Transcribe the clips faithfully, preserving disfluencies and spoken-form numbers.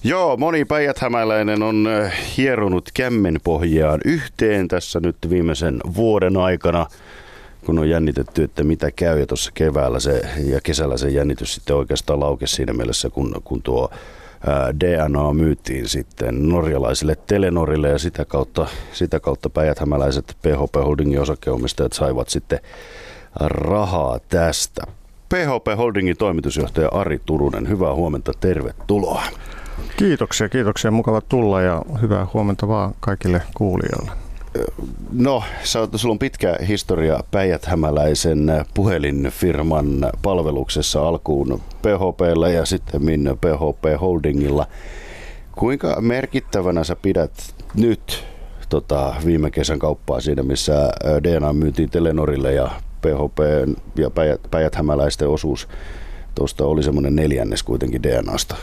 Joo, moni päijäthämäläinen on hieronut kämmenpohjaan yhteen tässä nyt viimeisen vuoden aikana, kun on jännitetty, että mitä käy. Ja tuossa keväällä se, ja kesällä se jännitys sitten oikeastaan laukesi siinä mielessä, kun, kun tuo D N A myytiin sitten norjalaisille Telenorille ja sitä kautta, sitä kautta päijäthämäläiset P H P Holdingin osakeomistajat saivat sitten rahaa tästä. P H P Holdingin toimitusjohtaja Ari Turunen, hyvää huomenta, tervetuloa. Kiitoksia, kiitoksia, mukava tulla ja hyvää huomenta vaan kaikille kuulijoille. No, sulla on pitkä historia päijäthämäläisen puhelinfirman palveluksessa alkuun P H P:llä ja sitten P H P Holdingilla. Kuinka merkittävänä sä pidät nyt tota, viime kesän kauppaa siinä, missä D N A myytiin Telenorille ja P H P ja päijäthämäläisten osuus tuosta oli semmoinen neljännes kuitenkin D N A:sta?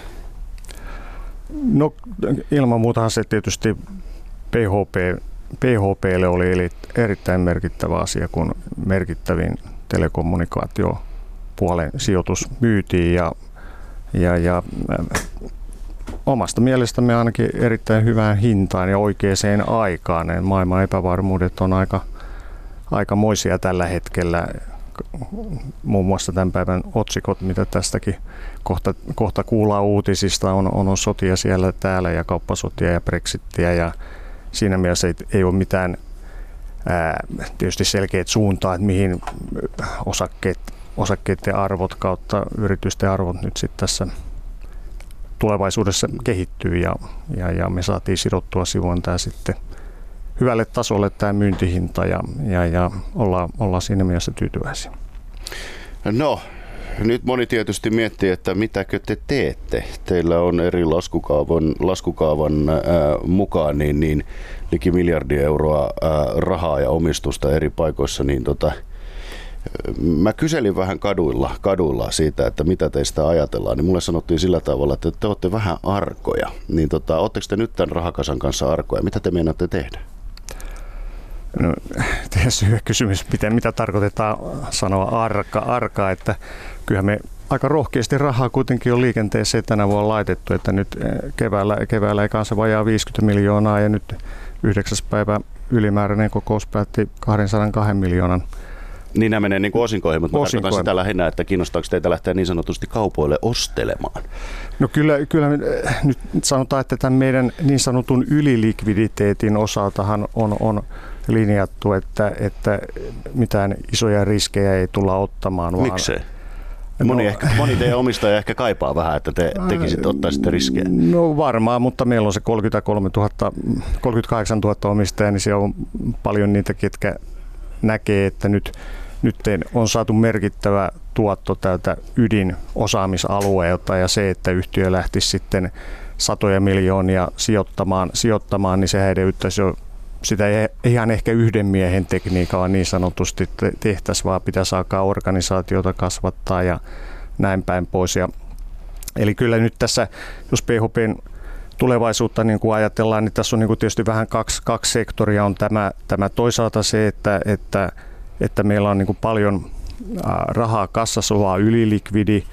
No ilman muutahan se tietysti P H P P H P:lle oli erittäin merkittävä asia, kun merkittävin telekommunikaatiopuolen sijoitus myytiin ja, ja, ja omasta mielestämme ainakin erittäin hyvään hintaan ja oikeaan aikaan. Maailman epävarmuudet on aika, aikamoisia tällä hetkellä. Muun muassa tämän päivän otsikot, mitä tästäkin kohta, kohta kuullaan uutisista, on, on sotia siellä täällä ja kauppasotia ja brexittiä ja siinä mielessä ei, ei ole mitään ää, tietysti selkeät suuntaa, että mihin osakkeet, osakkeiden arvot kautta yritysten arvot nyt sitten tässä tulevaisuudessa kehittyy ja, ja, ja me saatiin sidottua sivuun tämä sitten hyvälle tasolle tämä myyntihinta ja, ja, ja ollaan, ollaan siinä mielessä tyytyväisiä. No, nyt moni tietysti miettii, että mitäkö te teette. Teillä on eri laskukaavan, laskukaavan ää, mukaan niin, niin liki miljardi euroa ää, rahaa ja omistusta eri paikoissa. Niin tota, mä kyselin vähän kaduilla, kaduilla siitä, että mitä teistä ajatellaan. Niin mulle sanottiin sillä tavalla, että te olette vähän arkoja. Niin tota, ootteko te nyt tämän rahakasan kanssa arkoja? Mitä te meinaatte tehdä? No, tässä hyvä kysymys, miten, mitä tarkoitetaan sanoa arka, arka, että kyllähän me aika rohkeasti rahaa kuitenkin on liikenteeseen tänä vuonna laitettu, että nyt keväällä, keväällä ei kanssa vajaa viisikymmentä miljoonaa ja nyt yhdeksäs päivä ylimääräinen kokous päätti kaksisataakaksi miljoonan. Niin nämä menee niin kuin osinkoihin, mutta mä tarkoitan sitä lähinnä, että kiinnostaako teitä lähteä niin sanotusti kaupoille ostelemaan? No kyllä, kyllä nyt sanotaan, että tämän meidän niin sanotun ylilikviditeetin osaltahan on, on linjattu, että, että mitään isoja riskejä ei tulla ottamaan. Miksei? Moni, no, ehkä, moni teidän omistaja ehkä kaipaa vähän, että te tekisitte, ottaisitte riskejä. No varmaan, mutta meillä on se kolmekymmentäkolmetuhatta, kolmekymmentäkahdeksantuhatta omistajaa, niin siellä on paljon niitä, ketkä näkee, että nyt, nyt on saatu merkittävä tuotto tältä ydinosaamisalueelta ja se, että yhtiö lähtisi sitten satoja miljoonia sijoittamaan, sijoittamaan niin se edellyttäisi jo sitä ei ihan ehkä yhden miehen tekniikalla niin sanotusti tehtäisiin, vaan pitäisi alkaa organisaatiota kasvattaa ja näin päin pois. Ja, eli kyllä nyt tässä, jos P H P:n tulevaisuutta niin kuin ajatellaan, niin tässä on niin kuin tietysti vähän kaksi, kaksi sektoria. On tämä, tämä toisaalta se, että, että, että meillä on niin kuin paljon rahaa kassassa, vaan ylilikvidi.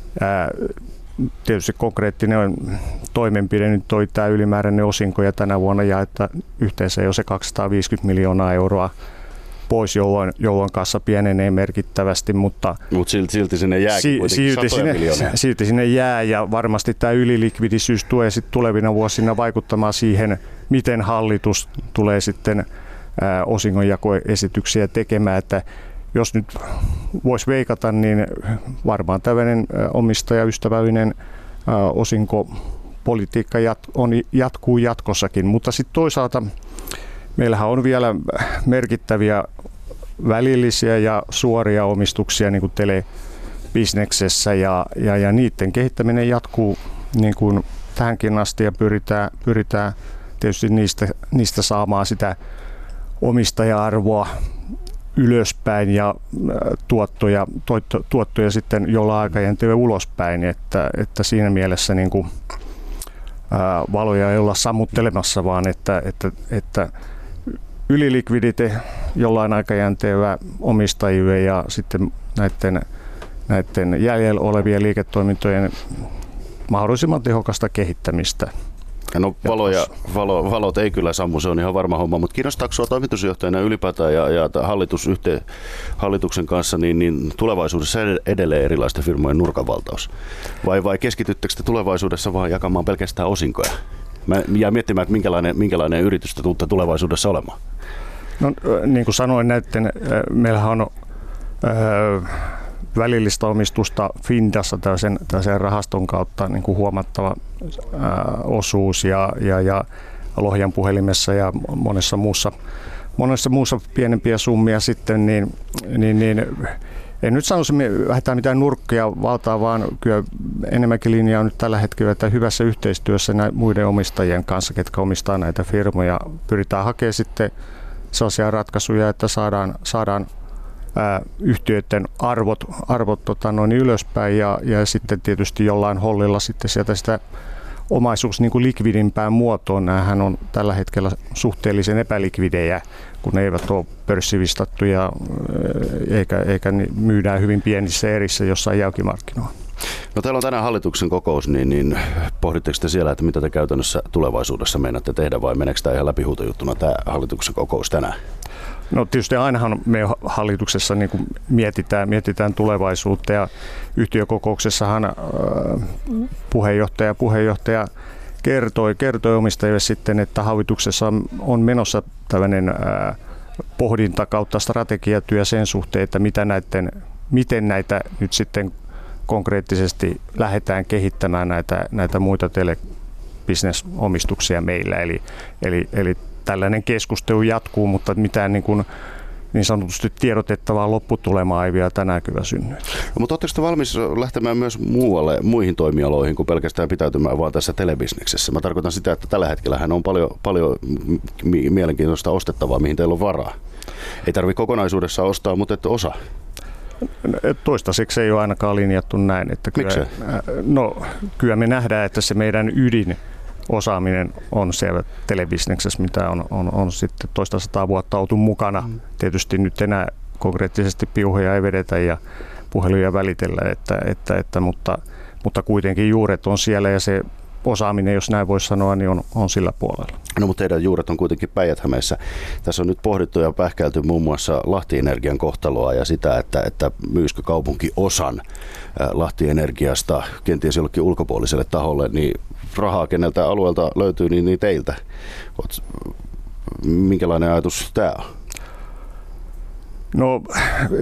Tietysti konkreettinen toimenpide nyt toi tämä ylimääräinen osinko ja tänä vuonna ja että yhteensä jo se kaksisataaviisikymmentä miljoonaa euroa pois, jolloin, jolloin kassa pienenee merkittävästi, mutta Mut silti, silti sinne jää si, silti, sinne, silti sinne jää ja varmasti tämä ylilikvidisyys tulee sitten tulevina vuosina vaikuttamaan siihen, miten hallitus tulee sitten ää, osingonjakoesityksiä tekemään, että jos nyt voisi veikata, niin varmaan tällainen omistajaystävällinen osinkopolitiikka on, jatkuu jatkossakin. Mutta sitten toisaalta meillähän on vielä merkittäviä välillisiä ja suoria omistuksia niin kuin telebisneksessä ja, ja, ja niiden kehittäminen jatkuu niin kuin tähänkin asti ja pyritään, pyritään tietysti niistä, niistä saamaan sitä omistaja-arvoa ylöspäin ja tuottoja, tuottoja sitten jollain aikajänteellä ulospäin, että, että siinä mielessä niin kuin, ää, valoja ei olla sammuttelemassa, vaan että, että, että ylilikvidite jollain aikajänteellä omistajille ja sitten näiden, näiden jäljellä olevien liiketoimintojen mahdollisimman tehokasta kehittämistä. No valo ja, valo, valot ei kyllä sammu, se on ihan varma homma, mutta kiinnostaako sinua toimitusjohtajana ylipäätään ja, ja hallitus yhteen, hallituksen kanssa niin, niin tulevaisuudessa edelleen erilaisten firmojen nurkanvaltaus? Vai, vai keskityttekö te tulevaisuudessa vaan jakamaan pelkästään osinkoja? Mä jään miettimään, että minkälainen, minkälainen yritys te tulette tulevaisuudessa olemaan. No niin kuin sanoin, näiden, meillähän on öö, välillistä omistusta Findassa tällaisen, tällaisen rahaston kautta niin kuin huomattava ää, osuus ja, ja, ja Lohjan puhelimessa ja monessa muussa, monessa muussa pienempiä summia sitten, niin, niin, niin en nyt sanoisi, että me lähdetään mitään nurkkia valtaa, vaan kyllä enemmänkin linja on nyt tällä hetkellä, että hyvässä yhteistyössä näiden muiden omistajien kanssa, ketkä omistaa näitä firmoja, pyritään hakemaan sitten sellaisia ratkaisuja, että saadaan, saadaan ää, yhtiöiden arvot, arvot tota, noin ylöspäin ja, ja sitten tietysti jollain hollilla sitten sieltä sitä omaisuus niin kuin likvidimpään muotoon. Nämähän on tällä hetkellä suhteellisen epälikvidejä, kun ne eivät ole pörssivistattuja eikä, eikä myydään hyvin pienissä erissä jossain jälkimarkkinoilla. No teillä on tänään hallituksen kokous, niin, niin pohditteko te siellä, että mitä te käytännössä tulevaisuudessa meinaatte tehdä vai meneekö tämä ihan läpihuutojuttuna tämä hallituksen kokous tänään? No tietysti ainahan me hallituksessa niin kuin mietitään, mietitään tulevaisuutta ja yhtiökokouksessahan äh, puheenjohtaja, puheenjohtaja kertoi, kertoi omistajille sitten, että hallituksessa on, on menossa tällainen äh, pohdinta kautta strategiatyö sen suhteen, että mitä näiden, miten näitä nyt sitten konkreettisesti lähdetään kehittämään näitä, näitä muita telebisnesomistuksia meillä. Eli, eli, eli tällainen keskustelu jatkuu, mutta mitään niin, kuin, niin sanotusti tiedotettavaa lopputulemaa ei vielä tänään kyllä synny. No, mutta oletteko te valmis lähtemään myös muualle, muihin toimialoihin kuin pelkästään pitäytymään vaan tässä telebisneksessä? Mä tarkoitan sitä, että tällä hetkellähän on paljon, paljon mielenkiintoista ostettavaa, mihin teillä on varaa. Ei tarvitse kokonaisuudessa ostaa, mutta että osa. Toistaiseksi ei ole ainakaan linjattu näin. Että kyllä, Miksei? No, kyllä me nähdään, että se meidän ydin osaaminen on siellä telebisneksessä, mitä on, on, on sitten toista sataa vuotta oltu mukana. Mm. Tietysti nyt enää konkreettisesti piuhoja ei vedetä ja puheluja välitellä, että, että, että, mutta, mutta kuitenkin juuret on siellä ja se osaaminen, jos näin voisi sanoa, niin on, on sillä puolella. No mutta teidän juuret on kuitenkin Päijät-Hämeessä. Tässä on nyt pohdittu ja pähkäilty muun muassa Lahti-Energian kohtaloa ja sitä, että, että myisikö kaupunki osan Lahti Energiasta kenties jollekin ulkopuoliselle taholle, niin rahaa keneltä alueelta löytyy, niin, niin teiltä. Oot, minkälainen ajatus tämä on? No,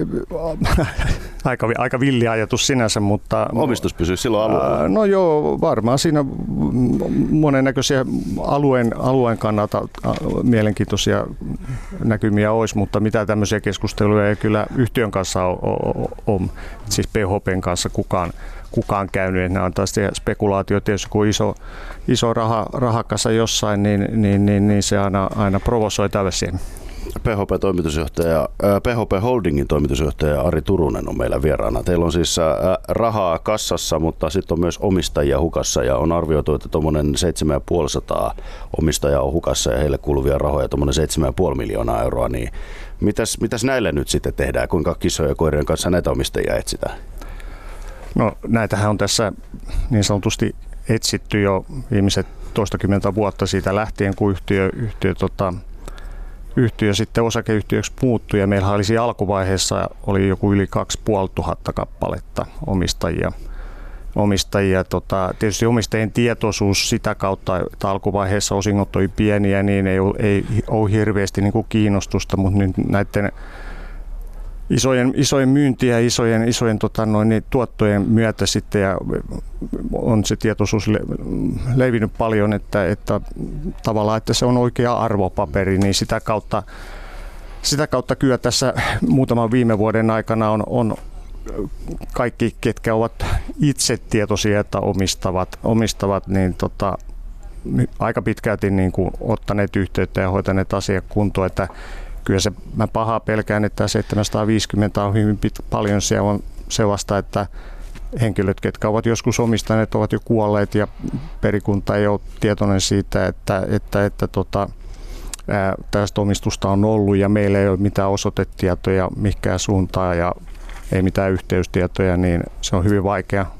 aika, aika villi ajatus sinänsä, mutta... Omistus pysyy silloin alueella? No joo, varmaan siinä monennäköisiä alueen, alueen kannalta mielenkiintoisia näkymiä olisi, mutta mitä tämmöisiä keskusteluja ei kyllä yhtiön kanssa ole, ole siis P H P:n kanssa kukaan, kukaan käynyt. Ne on taas spekulaatio, tietysti kun iso, iso raha, rahakassa jossain, niin, niin, niin, niin se aina, aina provosoi tällaisia. P H P-toimitusjohtaja, P H P Holdingin toimitusjohtaja Ari Turunen on meillä vieraana. Teillä on siis rahaa kassassa, mutta sitten on myös omistajia hukassa ja on arvioitu, että tuommoinen seitsemäntuhatta omistajaa on hukassa ja heille kuuluvia rahoja tuommoinen seitsemän pilkku viisi miljoonaa euroa. Niin mitäs, mitäs näille nyt sitten tehdään? Kuinka kissojen ja koirien kanssa näitä omistajia etsitään? No näitähän on tässä niin sanotusti etsitty jo viimeiset toistakymmentä vuotta siitä lähtien, kun yhtiö, yhtiö tota, Yhtiö sitten osakeyhtiöksi muuttui ja meillä oli siinä alkuvaiheessa oli joku yli kaksituhattaviisisataa kappaletta omistajia. omistajia tota, tietysti omistajien tietoisuus sitä kautta, että alkuvaiheessa osingot oli pieniä, niin ei, ei ole hirveästi niin kuin kiinnostusta, mutta nyt näiden isojen, isojen myyntiä ja isojen, isojen tota, noin, niin tuottojen myötä sitten ja on se tietoisuus le, levinnyt paljon, että, että tavallaan että se on oikea arvopaperi, niin sitä kautta, sitä kautta kyllä tässä muutaman viime vuoden aikana on, on kaikki, ketkä ovat itse tietoisia, että omistavat, omistavat niin tota, aika pitkälti niin kuin ottaneet yhteyttä ja hoitaneet asiat kuntoon, että kyllä se, mä pahaa pelkään, että seitsemänsataaviisikymmentä on hyvin pit, paljon siellä on sellaista, että henkilöt, ketkä ovat joskus omistaneet, ovat jo kuolleet ja perikunta ei ole tietoinen siitä, että, että, että tota, ää, tästä omistusta on ollut ja meillä ei ole mitään osoitetietoja mihinkään suuntaan ja ei mitään yhteystietoja, niin se on hyvin vaikea,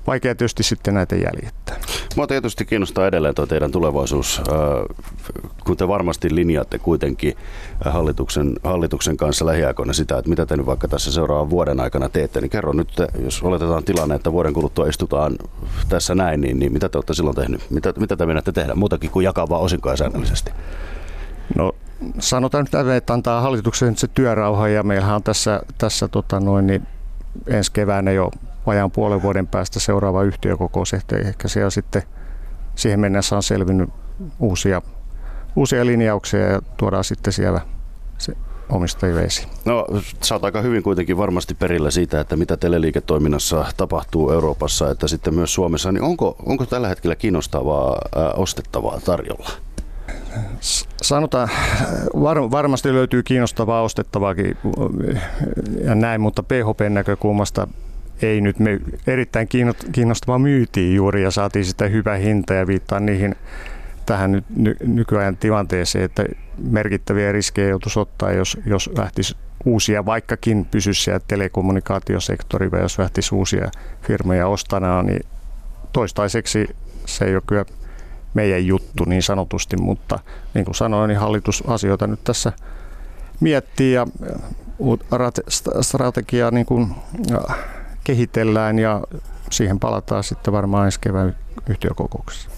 vaikea tietysti sitten näitä jäljittää. Mua tietysti kiinnostaa edelleen tuo teidän tulevaisuus, kun te varmasti linjaatte kuitenkin hallituksen, hallituksen kanssa lähiaikoina sitä, että mitä te nyt vaikka tässä seuraavan vuoden aikana teette, niin kerro nyt, jos oletetaan tilanne, että vuoden kuluttua istutaan tässä näin, niin, niin mitä te olette silloin tehnyt? Mitä, mitä te menette tehdä muutakin kuin jakaa vaan osinkoja säännöllisesti? No sanotaan nyt, että antaa hallituksen se työrauha ja meillähän on tässä, tässä tota noin, niin ensi keväänä jo vajaan puolen vuoden päästä seuraava yhtiökokous. Ehkä siellä sitten siihen mennessä on selvinnyt uusia, uusia linjauksia ja tuodaan sitten siellä se omistajille esiin. No sä oot aika hyvin kuitenkin varmasti perillä siitä, että mitä teleliiketoiminnassa tapahtuu Euroopassa, että sitten myös Suomessa. Niin onko, onko tällä hetkellä kiinnostavaa ää, ostettavaa tarjolla? Sanotaan, var, varmasti löytyy kiinnostavaa ostettavaakin ja näin, mutta P H P:n näkökulmasta ei nyt. Me erittäin kiinnostavaa myytiin juuri ja saatiin sitä hyvä hinta ja viittaan niihin tähän nyt ny, nykyajan tilanteeseen, että merkittäviä riskejä joutuisi ottaa, jos, jos lähtisi uusia, vaikkakin pysyisi siellä telekommunikaatiosektorilla, jos lähtisi uusia firmoja ostanaan, niin toistaiseksi se ei ole kyllä meidän juttu niin sanotusti, mutta niin kuin sanoin, niin hallitus asioita nyt tässä miettii ja strategiaa niin kuin kehitellään ja siihen palataan sitten varmaan ensi kevään yhtiökokouksessa.